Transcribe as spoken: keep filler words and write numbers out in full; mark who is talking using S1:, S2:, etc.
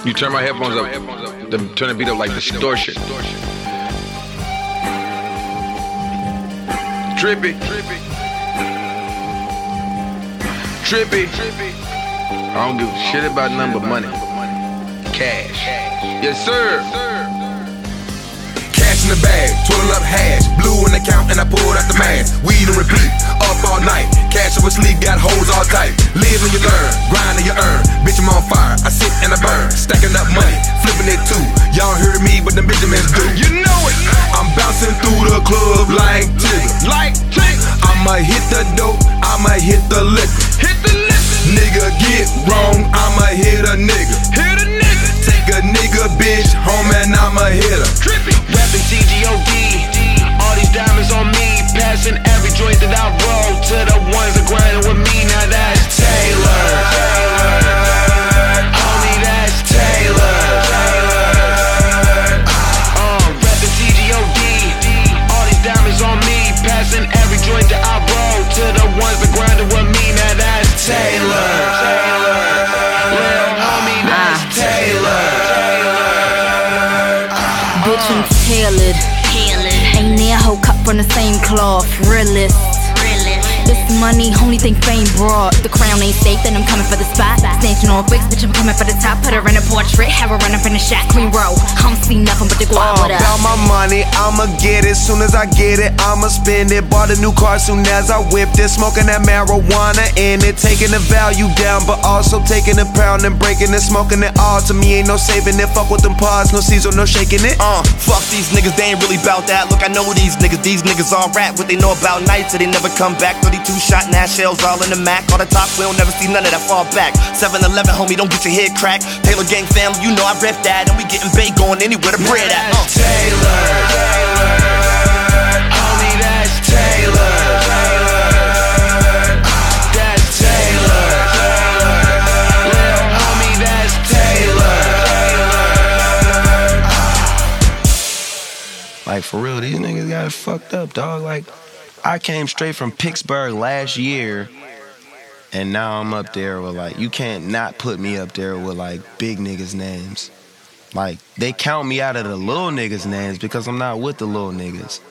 S1: You turn my headphones up, then turn the beat up like distortion. Trippy. Trippy. I don't give a shit about nothing but money. Cash. Yes, sir.
S2: Cash in the bag, twirl up hash, blue in the count and I pulled out the mask. Weed and repeat, up all night. Cash over sleep, got hoes all tight. Live and you learn, grind and you earn. Bitch, I'm on fire, I sit and I burn. Stacking up money, flipping it too. Y'all heard me, but the Benjamins do. You know it. I'm bouncing through the club like Tigger. Like Tigger. I'ma hit the dope, I'ma hit the liquor. Hit the liquor. Nigga get wrong, I'ma hit a nigga. Hit a nigga. Take a nigga bitch home and I'ma hit her. Trippy.
S3: Rapping T G O D, all these diamonds on me. Passing every joint that I roll to the ones that grinding with me. Now that's Taylor. Homie, that's Taylor. Uh, rapping T G O D, all these diamonds on me. Passing every joint that I roll to the ones that grinding with me. Now that's Taylor. Little homie, that's Taylor.
S4: Bitch, I'm tailored. Ain't near hoe cut from the same cloth. Realist. This money, only thing fame brought. The crown ain't safe, then I'm coming for the spot. Snatching on bricks, bitch, I'm coming for the top. Put her in a portrait, have her run up in the shack. Clean row, I don't see nothing but the guap.
S5: All about my money, I'ma get it. Soon as I get it, I'ma spend it. Bought a new car soon as I whipped it. Smoking that marijuana in it. Taking the value down, but also taking a pound and breaking it. Smoking it all, to me ain't no saving it. Fuck with them pods, no Caesar, no shaking it.
S6: Uh, fuck these niggas, they ain't really bout that. Look, I know these niggas, these niggas all rap. What they know about nights, so they never come back. thirty-two shot, Nash shells all in the Mac. All the top, we don't never see none of that fall back. seven eleven, homie, don't get your head cracked. Taylor Gang family, you know I rep that. And we getting bait going anywhere the bread at. Uh.
S3: Taylor. Homie, that's Taylor. That's Taylor. Little homie, that's Taylor.
S7: Like, for real, these niggas got it fucked up, dog. Like, I came straight from Pittsburgh last year, and now I'm up there with, like, you can't not put me up there with, like, big niggas' names. Like, they count me out of the little niggas' names because I'm not with the little niggas.